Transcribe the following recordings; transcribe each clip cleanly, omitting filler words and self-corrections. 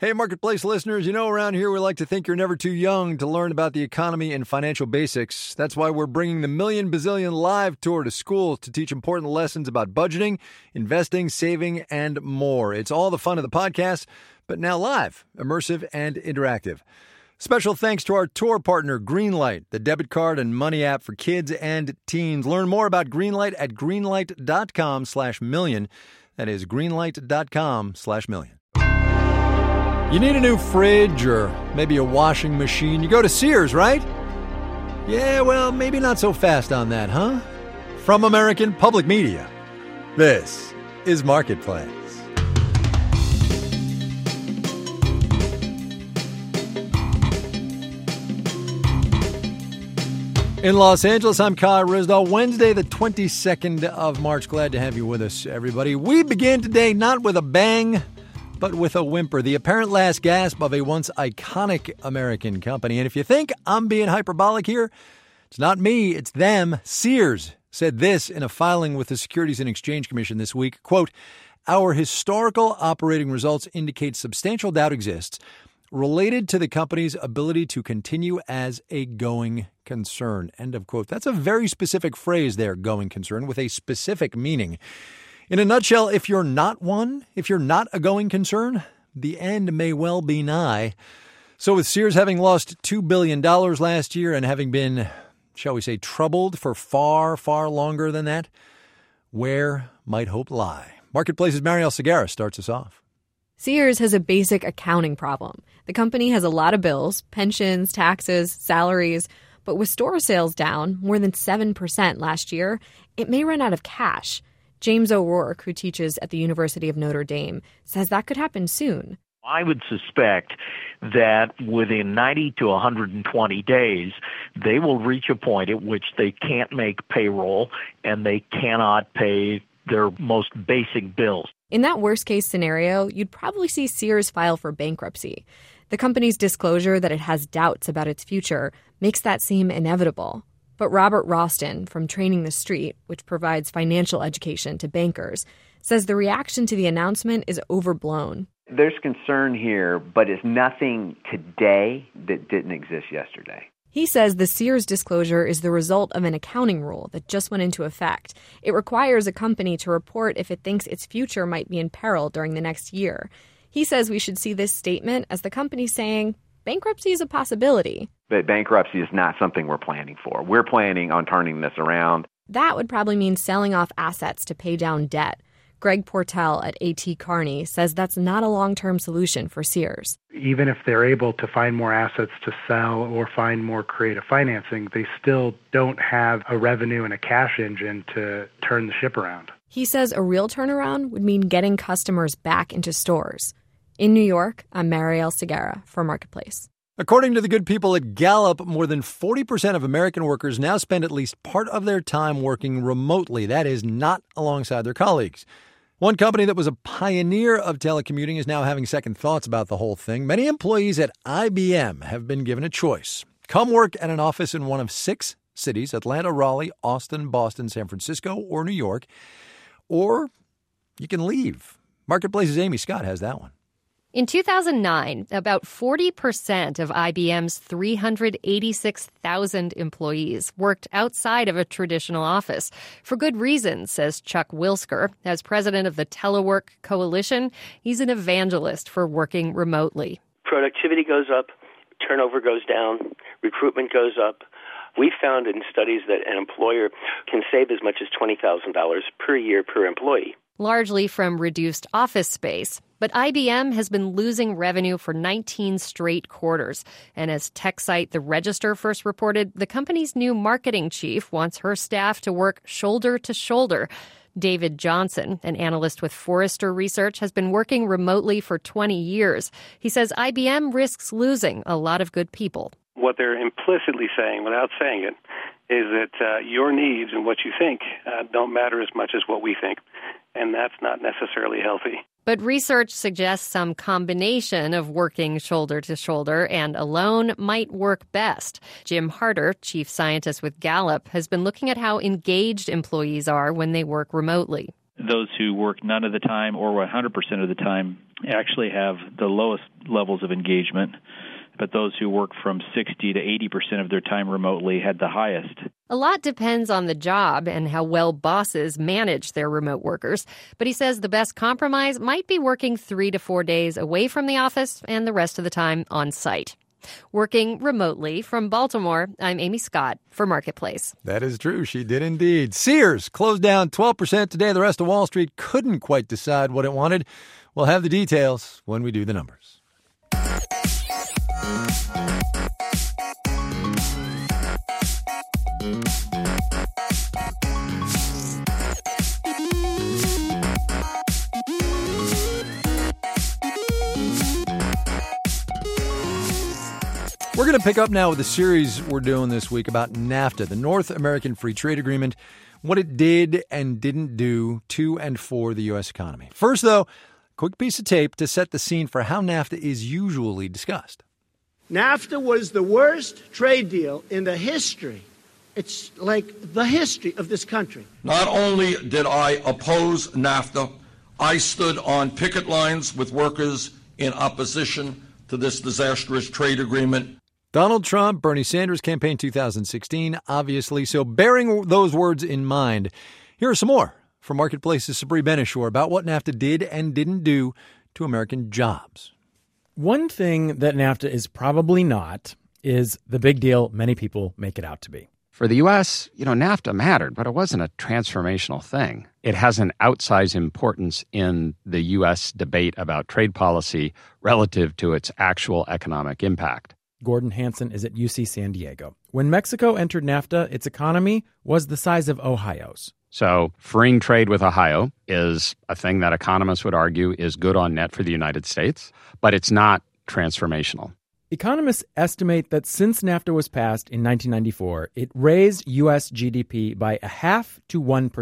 Hey, Marketplace listeners, around here we like to think you're never too young to learn about the economy and financial basics. That's why we're bringing the Million Bazillion Live Tour to schools to teach important lessons about budgeting, investing, saving, and more. It's all the fun of the podcast, but now live, immersive, and interactive. Special thanks to our tour partner, Greenlight, the debit card and money app for kids and teens. Learn more about Greenlight at greenlight.com/million. That is greenlight.com/million. You need a new fridge or maybe a washing machine. You go to Sears, right? Yeah, well, maybe not so fast on that, huh? From American Public Media, this is Marketplace. In Los Angeles, I'm Kai Ryssdal. Wednesday, the 22nd of March. Glad to have you with us, everybody. We begin today not with a bang, but with a whimper, the apparent last gasp of a once iconic American company. And if you think I'm being hyperbolic here, it's not me, it's them. Sears said this in a filing with the Securities and Exchange Commission this week, quote, "Our historical operating results indicate substantial doubt exists related to the company's ability to continue as a going concern," end of quote. That's a very specific phrase there, going concern, with a specific meaning. In a nutshell, if you're not one, if you're not a going concern, the end may well be nigh. So with Sears having lost $2 billion last year and having been, shall we say, troubled for far, far longer than that, where might hope lie? Marketplace's Marielle Segarra starts us off. Sears has a basic accounting problem. The company has a lot of bills, pensions, taxes, salaries, but with store sales down more than 7% last year, it may run out of cash. James O'Rourke, who teaches at the University of Notre Dame, says that could happen soon. I would suspect that within 90 to 120 days, they will reach a point at which they can't make payroll and they cannot pay their most basic bills. In that worst-case scenario, you'd probably see Sears file for bankruptcy. The company's disclosure that it has doubts about its future makes that seem inevitable. But Robert Roston from Training the Street, which provides financial education to bankers, says the reaction to the announcement is overblown. There's concern here, but it's nothing today that didn't exist yesterday. He says the Sears disclosure is the result of an accounting rule that just went into effect. It requires a company to report if it thinks its future might be in peril during the next year. He says we should see this statement as the company saying bankruptcy is a possibility. But bankruptcy is not something we're planning for. We're planning on turning this around. That would probably mean selling off assets to pay down debt. Greg Portell at A.T. Kearney says that's not a long-term solution for Sears. Even if they're able to find more assets to sell or find more creative financing, they still don't have a revenue and a cash engine to turn the ship around. He says a real turnaround would mean getting customers back into stores. In New York, I'm Marielle Segarra for Marketplace. According to the good people at Gallup, more than 40% of American workers now spend at least part of their time working remotely. That is, not alongside their colleagues. One company that was a pioneer of telecommuting is now having second thoughts about the whole thing. Many employees at IBM have been given a choice. Come work at an office in one of 6 cities, Atlanta, Raleigh, Austin, Boston, San Francisco, or New York, or you can leave. Marketplace's Amy Scott has that one. In 2009, about 40% of IBM's 386,000 employees worked outside of a traditional office. For good reason, says Chuck Wilsker. As president of the Telework Coalition, he's an evangelist for working remotely. Productivity goes up, turnover goes down, recruitment goes up. We found in studies that an employer can save as much as $20,000 per year per employee. Largely from reduced office space. But IBM has been losing revenue for 19 straight quarters. And as tech site The Register first reported, the company's new marketing chief wants her staff to work shoulder to shoulder. David Johnson, an analyst with Forrester Research, has been working remotely for 20 years. He says IBM risks losing a lot of good people. What they're implicitly saying, without saying it, is that your needs and what you think don't matter as much as what we think. And that's not necessarily healthy. But research suggests some combination of working shoulder to shoulder and alone might work best. Jim Harder, chief scientist with Gallup, has been looking at how engaged employees are when they work remotely. those who work none of the time or 100% of the time actually have the lowest levels of engagement, but those who work from 60 to 80% of their time remotely had the highest. A lot depends on the job and how well bosses manage their remote workers, but he says the best compromise might be working 3 to 4 days away from the office and the rest of the time on site. Working remotely from Baltimore, I'm Amy Scott for Marketplace. That is true. She did indeed. Sears closed down 12% today. The rest of Wall Street couldn't quite decide what it wanted. We'll have the details when we do the numbers. We're going to pick up now with the series we're doing this week about NAFTA, the North American Free Trade Agreement, what it did and didn't do to and for the U.S. economy. First, though, a quick piece of tape to set the scene for how NAFTA is usually discussed. NAFTA was the worst trade deal in the history. It's like the history of this country. Not only did I oppose NAFTA, I stood on picket lines with workers in opposition to this disastrous trade agreement. Donald Trump, Bernie Sanders campaign 2016, obviously. So bearing those words in mind, here are some more from Marketplace's Sabri Benishore about what NAFTA did and didn't do to American jobs. One thing that NAFTA is probably not is the big deal many people make it out to be. For the U.S., NAFTA mattered, but it wasn't a transformational thing. It has an outsized importance in the U.S. debate about trade policy relative to its actual economic impact. Gordon Hanson is at UC San Diego. When Mexico entered NAFTA, its economy was the size of Ohio's. So freeing trade with Ohio is a thing that economists would argue is good on net for the United States, but it's not transformational. Economists estimate that since NAFTA was passed in 1994, it raised U.S. GDP by 0.5 to 1%.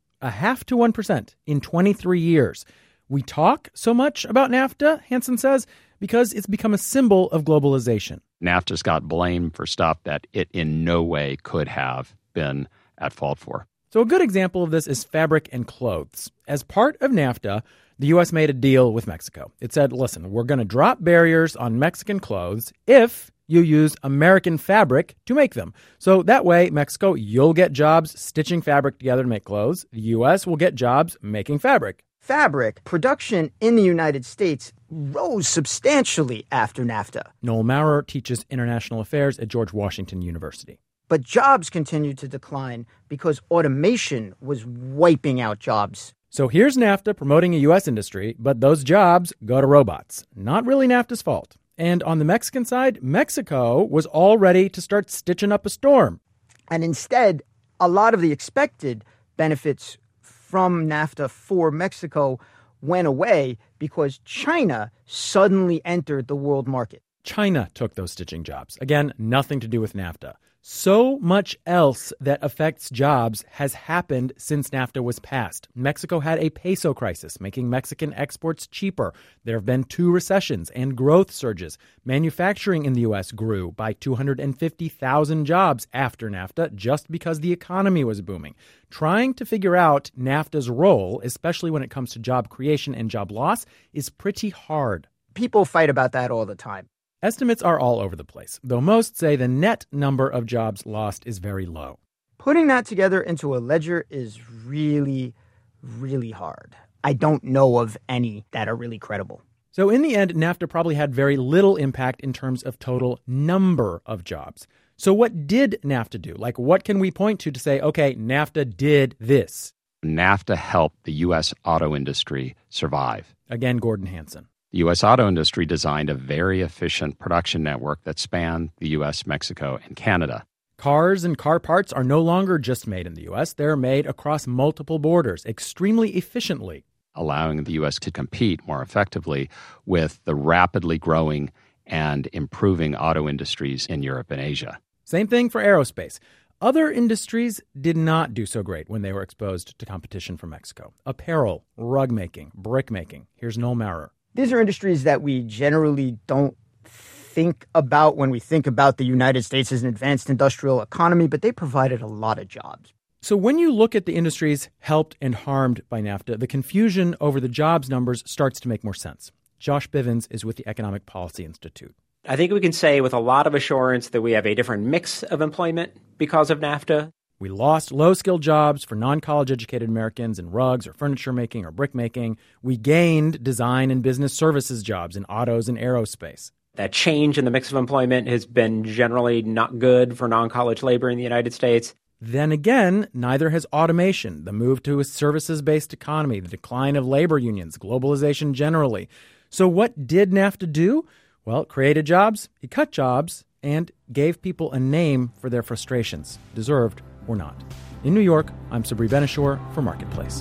0.5 to 1% in 23 years. We talk so much about NAFTA, Hansen says, because it's become a symbol of globalization. NAFTA's got blamed for stuff that it in no way could have been at fault for. So a good example of this is fabric and clothes. As part of NAFTA, the U.S. made a deal with Mexico. It said, listen, we're going to drop barriers on Mexican clothes if you use American fabric to make them. So that way, Mexico, you'll get jobs stitching fabric together to make clothes. The U.S. will get jobs making fabric. Fabric production in the United States rose substantially after NAFTA. Noel Maurer teaches international affairs at George Washington University. But jobs continued to decline because automation was wiping out jobs. So here's NAFTA promoting a U.S. industry, but those jobs go to robots. Not really NAFTA's fault. And on the Mexican side, Mexico was all ready to start stitching up a storm. And instead, a lot of the expected benefits from NAFTA for Mexico went away because China suddenly entered the world market. China took those stitching jobs. Again, nothing to do with NAFTA. So much else that affects jobs has happened since NAFTA was passed. Mexico had a peso crisis, making Mexican exports cheaper. There have been 2 recessions and growth surges. Manufacturing in the U.S. grew by 250,000 jobs after NAFTA just because the economy was booming. Trying to figure out NAFTA's role, especially when it comes to job creation and job loss, is pretty hard. People fight about that all the time. Estimates are all over the place, though most say the net number of jobs lost is very low. Putting that together into a ledger is really, really hard. I don't know of any that are really credible. So in the end, NAFTA probably had very little impact in terms of total number of jobs. So what did NAFTA do? Like, what can we point to say, okay, NAFTA did this? NAFTA helped the U.S. auto industry survive. Again, Gordon Hanson. The U.S. auto industry designed a very efficient production network that spanned the U.S., Mexico, and Canada. Cars and car parts are no longer just made in the U.S. They're made across multiple borders extremely efficiently, allowing the U.S. to compete more effectively with the rapidly growing and improving auto industries in Europe and Asia. Same thing for aerospace. Other industries did not do so great when they were exposed to competition from Mexico. Apparel, rug making, brick making. Here's Noel Maurer. These are industries that we generally don't think about when we think about the United States as an advanced industrial economy, but they provided a lot of jobs. So when you look at the industries helped and harmed by NAFTA, the confusion over the jobs numbers starts to make more sense. Josh Bivens is with the Economic Policy Institute. I think we can say with a lot of assurance that we have a different mix of employment because of NAFTA. We lost low-skilled jobs for non-college educated Americans in rugs or furniture making or brick making. We gained design and business services jobs in autos and aerospace. That change in the mix of employment has been generally not good for non-college labor in the United States. Then again, neither has automation, the move to a services-based economy, the decline of labor unions, globalization generally. So what did NAFTA do? Well, it created jobs, it cut jobs, and gave people a name for their frustrations, deserved or not. In New York, I'm Sabri Benishore for Marketplace.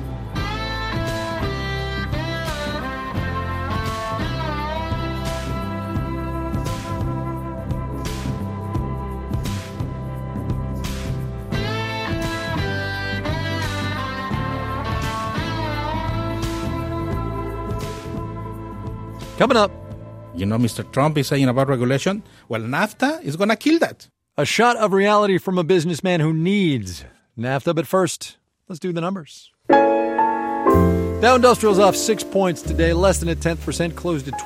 Coming up. You know, Mr. Trump is saying about regulation. Well, NAFTA is going to kill that. A shot of reality from a businessman who needs NAFTA. But first, let's do the numbers. Dow Industrial's off 6 points today, less than 0.1%, closed at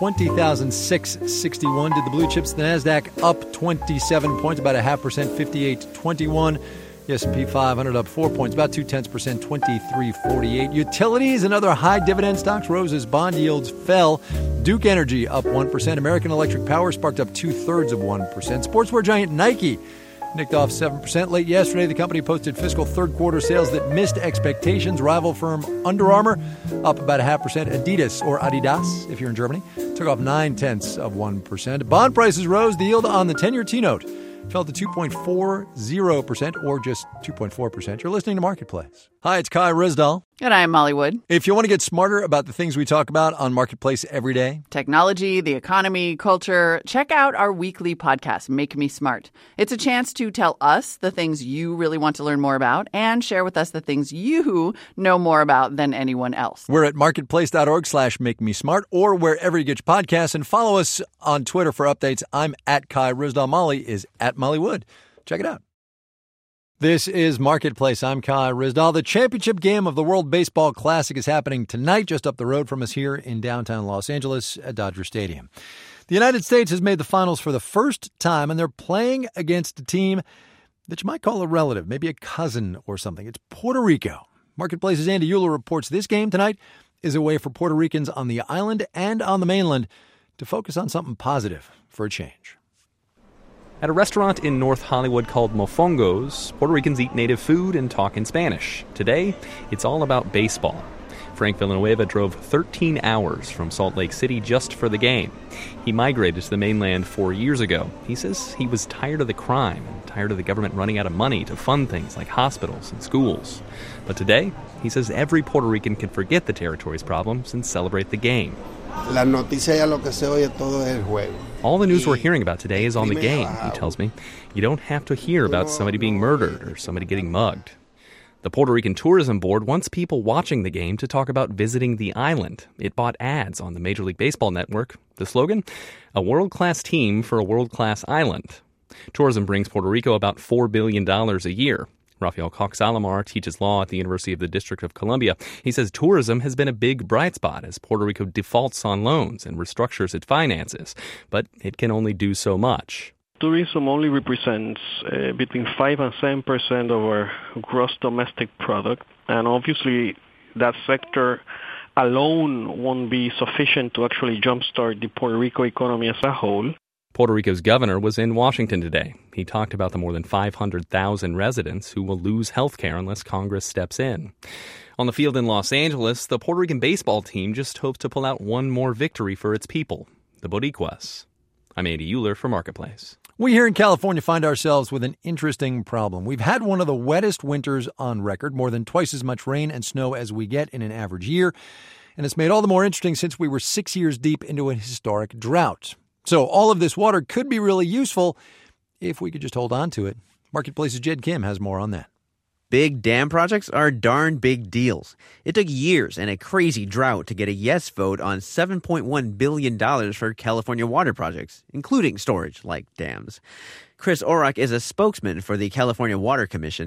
20,661. Did the blue chips, the NASDAQ, up 27 points, about 0.5%, 58.21. The S&P 500 up 4 points, about 0.2%, 23.48. Utilities and other high dividend stocks rose as bond yields fell. Duke Energy up 1%. American Electric Power sparked up 0.2%. Sportswear giant Nike nicked off 7%. Late yesterday, the company posted fiscal third quarter sales that missed expectations. Rival firm Under Armour up about 0.5%. Adidas, or Adidas, if you're in Germany, took off 0.9%. Bond prices rose. The yield on the 10-year T-note fell to 2.40%, or just 2.4%. You're listening to Marketplace. Hi, it's Kai Ryssdal. And I'm Molly Wood. If you want to get smarter about the things we talk about on Marketplace every day, technology, the economy, culture, check out our weekly podcast, Make Me Smart. It's a chance to tell us the things you really want to learn more about and share with us the things you know more about than anyone else. We're at marketplace.org/makemesmart or wherever you get your podcasts, and follow us on Twitter for updates. I'm at Kai Ryssdal. Molly is at Molly Wood. Check it out. This is Marketplace. I'm Kai Ryssdal. The championship game of the World Baseball Classic is happening tonight just up the road from us here in downtown Los Angeles at Dodger Stadium. The United States has made the finals for the first time, and they're playing against a team that you might call a relative, maybe a cousin or something. It's Puerto Rico. Marketplace's Andy Euler reports this game tonight is a way for Puerto Ricans on the island and on the mainland to focus on something positive for a change. At a restaurant in North Hollywood called Mofongo's, Puerto Ricans eat native food and talk in Spanish. Today, it's all about baseball. Frank Villanueva drove 13 hours from Salt Lake City just for the game. He migrated to the mainland 4 years ago. He says he was tired of the crime and tired of the government running out of money to fund things like hospitals and schools. But today, he says every Puerto Rican can forget the territory's problems and celebrate the game. La noticia ya lo que se oye todo es el juego. All the news we're hearing about today is on the game, he tells me. You don't have to hear about somebody being murdered or somebody getting mugged. The Puerto Rican Tourism Board wants people watching the game to talk about visiting the island. It bought ads on the Major League Baseball network. The slogan? A world-class team for a world-class island. Tourism brings Puerto Rico about $4 billion a year. Rafael Cox-Alamar teaches law at the University of the District of Columbia. He says tourism has been a big bright spot as Puerto Rico defaults on loans and restructures its finances, but it can only do so much. Tourism only represents between 5 and 7% of our gross domestic product, and obviously that sector alone won't be sufficient to actually jumpstart the Puerto Rico economy as a whole. Puerto Rico's governor was in Washington today. He talked about the more than 500,000 residents who will lose health care unless Congress steps in. On the field in Los Angeles, the Puerto Rican baseball team just hopes to pull out one more victory for its people, the Boricuas. I'm Andy Euler for Marketplace. We here in California find ourselves with an interesting problem. We've had one of the wettest winters on record, more than twice as much rain and snow as we get in an average year. And it's made all the more interesting since we were 6 years deep into a historic drought. So all of this water could be really useful if we could just hold on to it. Marketplace's Jed Kim has more on that. Big dam projects are darn big deals. It took years and a crazy drought to get a yes vote on $7.1 billion for California water projects, including storage like dams. Chris Orrock is a spokesman for the California Water Commission.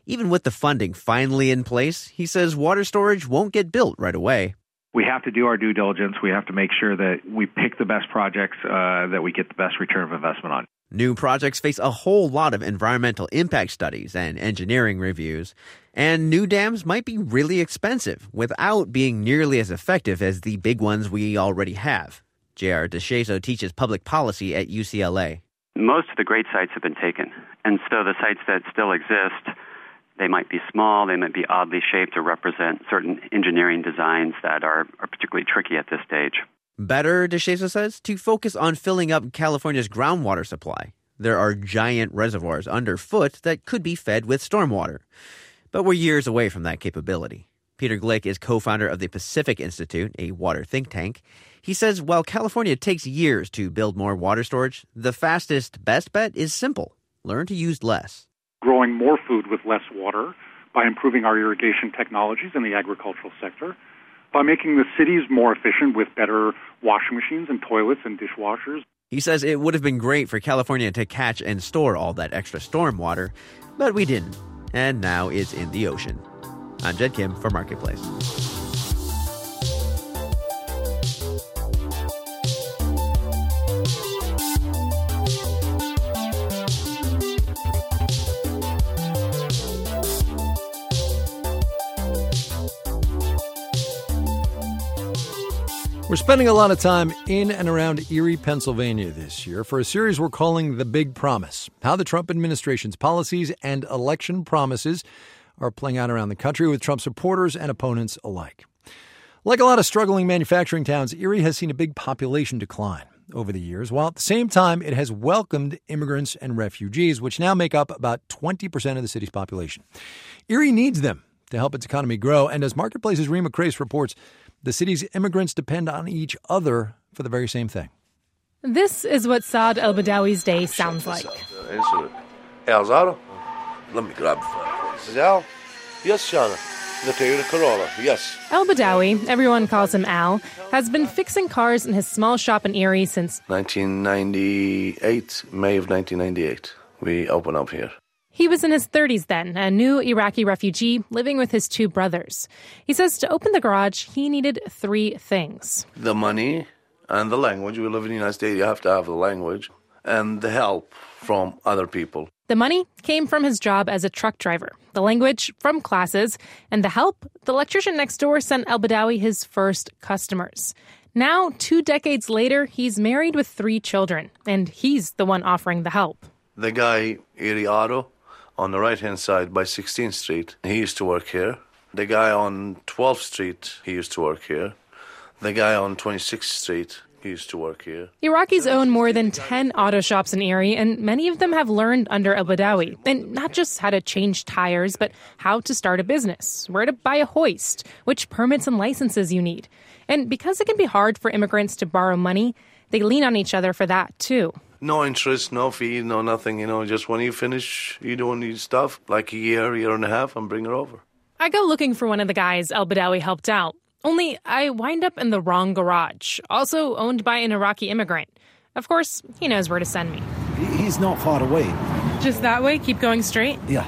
Even with the funding finally in place, he says water storage won't get built right away. We have to do our due diligence. We have to make sure that we pick the best projects that we get the best return of investment on. New projects face a whole lot of environmental impact studies and engineering reviews, and new dams might be really expensive without being nearly as effective as the big ones we already have. J.R. DeShazo teaches public policy at UCLA. Most of the great sites have been taken, and so the sites that still exist, they might be small, they might be oddly shaped to represent certain engineering designs that are particularly tricky at this stage. Better, DeShazo says, to focus on filling up California's groundwater supply. There are giant reservoirs underfoot that could be fed with stormwater. But we're years away from that capability. Peter Glick is co-founder of the Pacific Institute, a water think tank. He says while California takes years to build more water storage, the fastest, best bet is simple. Learn to use less. Growing more food with less water by improving our irrigation technologies in the agricultural sector, by making the cities more efficient with better washing machines and toilets and dishwashers. He says it would have been great for California to catch and store all that extra storm water, but we didn't. And now it's in the ocean. I'm Jed Kim for Marketplace. We're spending a lot of time in and around Erie, Pennsylvania this year for a series we're calling The Big Promise, how the Trump administration's policies and election promises are playing out around the country with Trump supporters and opponents alike. Like a lot of struggling manufacturing towns, Erie has seen a big population decline over the years, while at the same time it has welcomed immigrants and refugees, which now make up about 20% of the city's population. Erie needs them to help its economy grow, and as Marketplace's Rima Crace reports, the city's immigrants depend on each other for the very same thing. This is what Saad El-Badawi's day sounds like. Al Zara, let me grab it. Al? Yes, Shana. The Toyota Corolla, yes. El-Badawi, everyone calls him Al, has been fixing cars in his small shop in Erie since 1998, May of 1998. We opened up here. He was in his 30s then, a new Iraqi refugee living with his two brothers. He says to open the garage, he needed three things. The money and the language. We live in the United States, you have to have the language, and the help from other people. The money came from his job as a truck driver, the language from classes, and the help, the electrician next door sent El-Badawi his first customers. Now, 2 decades later, he's married with 3 children, and he's the one offering the help. The guy, Erie Auto, on the right-hand side by 16th Street, he used to work here. The guy on 12th Street, he used to work here. The guy on 26th Street, he used to work here. Iraqis own more than 10 auto shops in Erie, and many of them have learned under El-Badawi. And not just how to change tires, but how to start a business, where to buy a hoist, which permits and licenses you need. And because it can be hard for immigrants to borrow money, they lean on each other for that, too. No interest, no fee, no nothing, just when you finish, you don't need stuff, like a year and a half, and bring it over. I go looking for one of the guys El-Badawi helped out. Only I wind up in the wrong garage, also owned by an Iraqi immigrant. Of course, he knows where to send me. He's not far away. Just that way? Keep going straight? Yeah.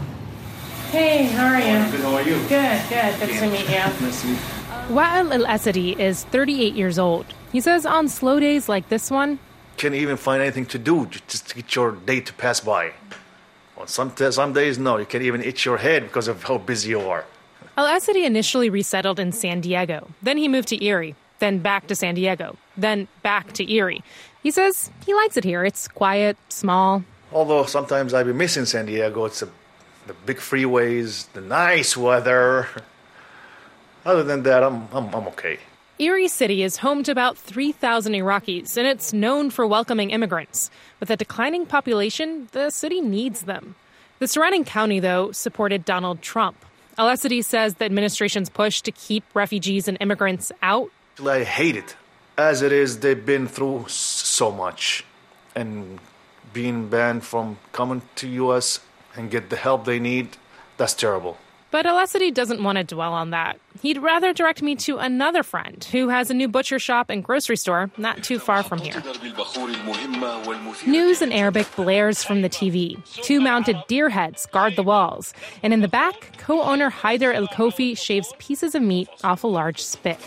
Hey, how are you? Good, how are you? Good. Good to meet you. Nice to meet you. Wa'el El-Asadi is 38 years old. He says on slow days like this one, can't even find anything to do just to get your day to pass by. On some days, no, you can't even itch your head because of how busy you are. El-Asadi initially resettled in San Diego. Then he moved to Erie. Then back to San Diego. Then back to Erie. He says he likes it here. It's quiet, small. Although sometimes I be missing San Diego. It's the big freeways, the nice weather. Other than that, I'm okay. Erie City is home to about 3,000 Iraqis, and it's known for welcoming immigrants. With a declining population, the city needs them. The surrounding county, though, supported Donald Trump. El-Asadi says the administration's push to keep refugees and immigrants out. I hate it. As it is, they've been through so much. And being banned from coming to U.S. and get the help they need, that's terrible. But Alessity doesn't want to dwell on that. He'd rather direct me to another friend who has a new butcher shop and grocery store not too far from here. News in Arabic blares from the TV. 2 mounted deer heads guard the walls. And in the back, co-owner Haider El Kofi shaves pieces of meat off a large spit.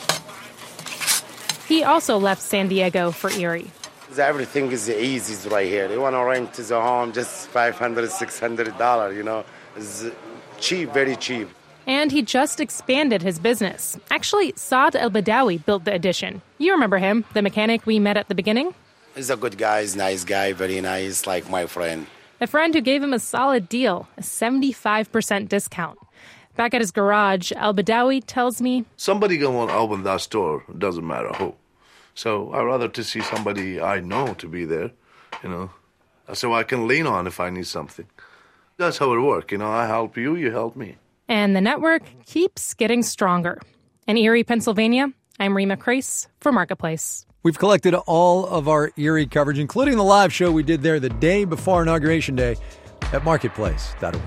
He also left San Diego for Erie. Everything is easy right here. You want to rent the home, just $500, $600, you know. It's cheap, very cheap. And he just expanded his business. Actually, Saad El Badawi built the addition. You remember him, the mechanic we met at the beginning? He's a good guy, he's a nice guy, very nice, like my friend. A friend who gave him a solid deal, a 75% discount. Back at his garage, El Badawi tells me, somebody going to open that store, doesn't matter who. So I'd rather to see somebody I know to be there, you know, so I can lean on if I need something. That's how it works, you know, I help you, you help me. And the network keeps getting stronger. In Erie, Pennsylvania, I'm Rima Crace for Marketplace. We've collected all of our Erie coverage, including the live show we did there the day before Inauguration Day at marketplace.org.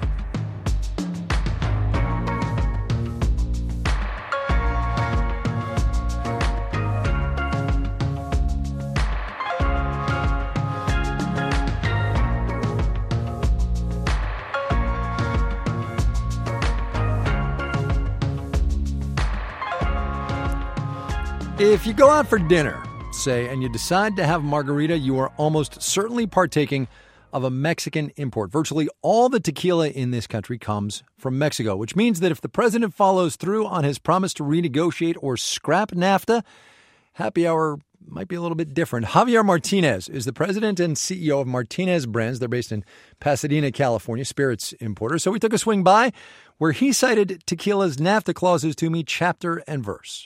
If you go out for dinner, say, and you decide to have margarita, you are almost certainly partaking of a Mexican import. Virtually all the tequila in this country comes from Mexico, which means that if the president follows through on his promise to renegotiate or scrap NAFTA, happy hour might be a little bit different. Javier Martinez is the president and CEO of Martinez Brands. They're based in Pasadena, California, spirits importer. So we took a swing by where he cited tequila's NAFTA clauses to me, chapter and verse.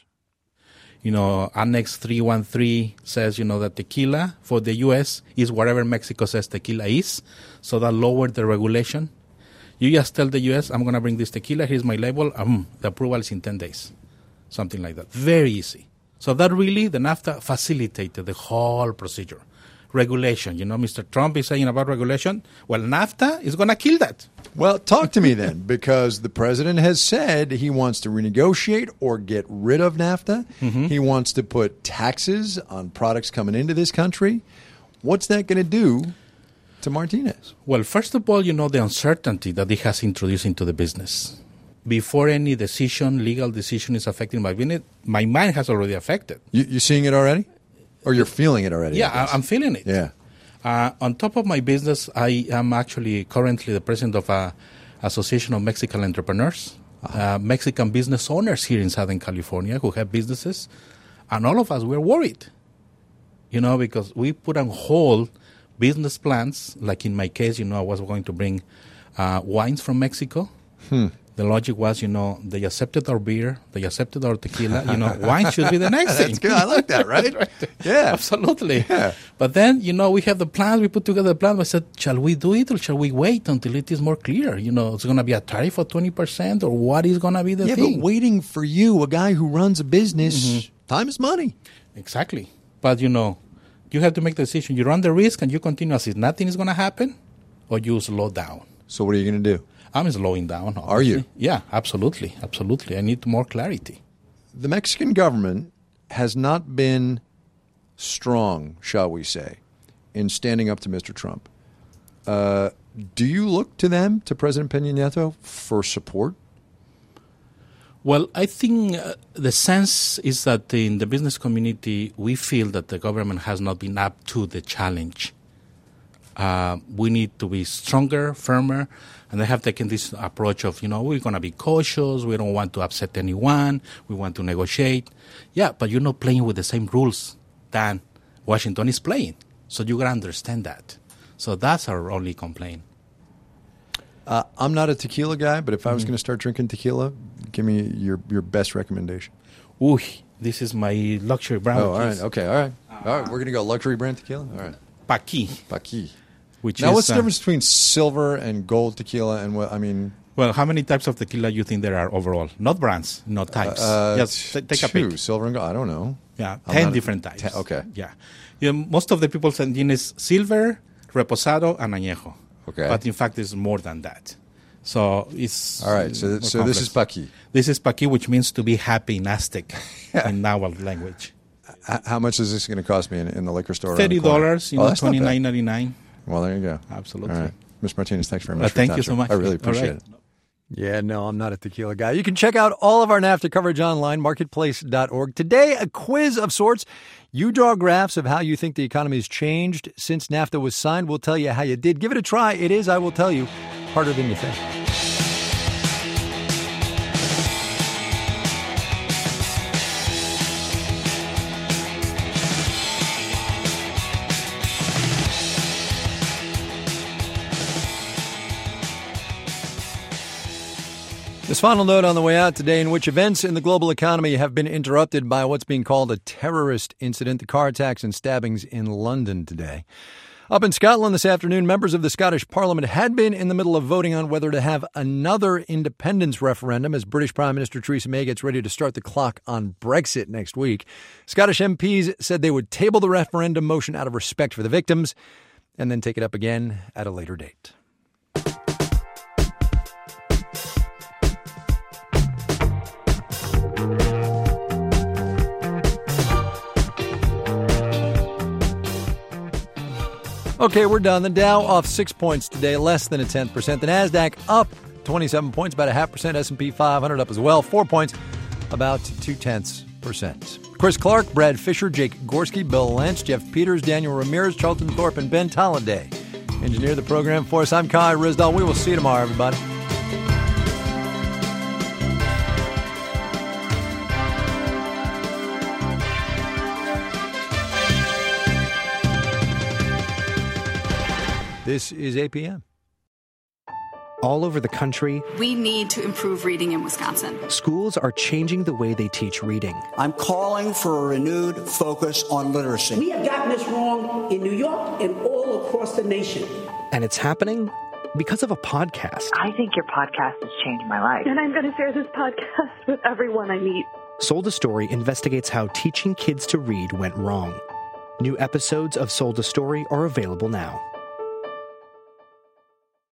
You know, Annex 313 says, you know, that tequila for the U.S. is whatever Mexico says tequila is. So that lowered the regulation. You just tell the U.S., I'm going to bring this tequila. Here's my label. The approval is in 10 days. Something like that. Very easy. So that really, the NAFTA facilitated the whole procedure. Regulation. You know, Mr. Trump is saying about regulation. Well, NAFTA is going to kill that. Well, talk to me then, because the president has said he wants to renegotiate or get rid of NAFTA. Mm-hmm. He wants to put taxes on products coming into this country. What's that going to do to Martinez? Well, first of all, you know, the uncertainty that he has introduced into the business. Before any decision, legal decision is affecting my business, my mind has already affected. You're seeing it already? Or you're feeling it already? Yeah, I'm feeling it. Yeah. On top of my business, I am actually currently the president of an Association of Mexican Entrepreneurs, Mexican business owners here in Southern California who have businesses. And all of us, we're worried, you know, because we put on hold business plans. Like in my case, you know, I was going to bring wines from Mexico. The logic was, you know, they accepted our beer, they accepted our tequila. You know, wine should be the next thing. That's good. I like that, right? Right. Yeah. Absolutely. Yeah. But then, you know, we have the plans. We put together the plan. I said, shall we do it or shall we wait until it is more clear? You know, it's going to be a tariff of 20% or what is going to be the thing? Yeah, but waiting for you, a guy who runs a business, time is money. Exactly. But, you know, you have to make the decision. You run the risk and you continue as if nothing is going to happen, or you slow down. So what are you going to do? I'm slowing down. Obviously. Are you? Yeah, absolutely. Absolutely. I need more clarity. The Mexican government has not been strong, shall we say, in standing up to Mr. Trump. Do you look to them, to President Peña Nieto, for support? Well, I think the sense is that in the business community, we feel that the government has not been up to the challenge. We need to be stronger, firmer, and they have taken this approach of, you know, we're going to be cautious, we don't want to upset anyone, we want to negotiate. Yeah, but you're not playing with the same rules than Washington is playing. So you got to understand that. So that's our only complaint. I'm not a tequila guy, but if I was going to start drinking tequila, give me your best recommendation. Ooh, this is my luxury brand. Oh, all right. Okay, all right. All right, we're going to go luxury brand tequila? All right. Paqui. Now, what's the difference between silver and gold tequila and what, I mean... Well, how many types of tequila you think there are overall? Not brands, not types. Just take a pick. Silver and gold, I don't know. Yeah, 10 different types. Okay. Yeah. You know, most of the people send in is silver, reposado, and añejo. Okay. But in fact, it's more than that. So it's all right. So this is Paqui. This is Paqui, which means to be happy in Aztec in Nahuatl language. How much is this going to cost me in the liquor store? $30, $29.99. Well, there you go. Absolutely. All right. Ms. Martinez, thanks very much. Thank you so much. I really appreciate it. Yeah, no, I'm not a tequila guy. You can check out all of our NAFTA coverage online, marketplace.org. Today, a quiz of sorts. You draw graphs of how you think the economy has changed since NAFTA was signed. We'll tell you how you did. Give it a try. It is, I will tell you, harder than you think. This final note on the way out today, in which events in the global economy have been interrupted by what's being called a terrorist incident, the car attacks and stabbings in London today. Up in Scotland this afternoon, members of the Scottish Parliament had been in the middle of voting on whether to have another independence referendum as British Prime Minister Theresa May gets ready to start the clock on Brexit next week. Scottish MPs said they would table the referendum motion out of respect for the victims and then take it up again at a later date. Okay, we're done. The Dow off 6 points today, less than 0.1%. The NASDAQ up 27 points, about 0.5%. S&P 500 up as well, 4 points, about 0.2%. Chris Clark, Brad Fisher, Jake Gorski, Bill Lentz, Jeff Peters, Daniel Ramirez, Charlton Thorpe, and Ben Tolliday engineered the program for us. I'm Kai Ryssdal. We will see you tomorrow, everybody. This is APM. All over the country, we need to improve reading in Wisconsin. Schools are changing the way they teach reading. I'm calling for a renewed focus on literacy. We have gotten this wrong in New York and all across the nation. And it's happening because of a podcast. I think your podcast has changed my life. And I'm going to share this podcast with everyone I meet. Sold a Story investigates how teaching kids to read went wrong. New episodes of Sold a Story are available now.